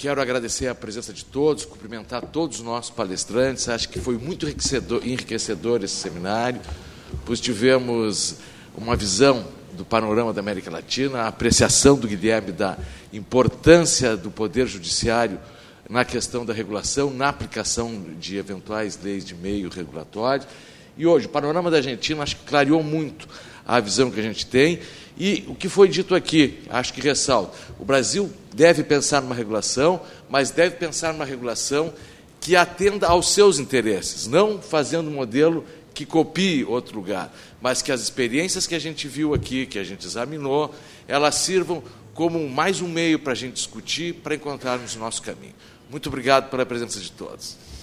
quero agradecer a presença de todos, cumprimentar todos os nossos palestrantes. Acho que foi muito enriquecedor esse seminário, pois tivemos uma visão do panorama da América Latina, a apreciação do Guilherme da importância do Poder Judiciário na questão da regulação, na aplicação de eventuais leis de meio regulatório. E hoje, o panorama da Argentina, acho que clareou muito a visão que a gente tem. E o que foi dito aqui, acho que ressalto, o Brasil deve pensar numa regulação, mas deve pensar numa regulação que atenda aos seus interesses, não fazendo um modelo que copie outro lugar, mas que as experiências que a gente viu aqui, que a gente examinou, elas sirvam como mais um meio para a gente discutir, para encontrarmos o nosso caminho. Muito obrigado pela presença de todos.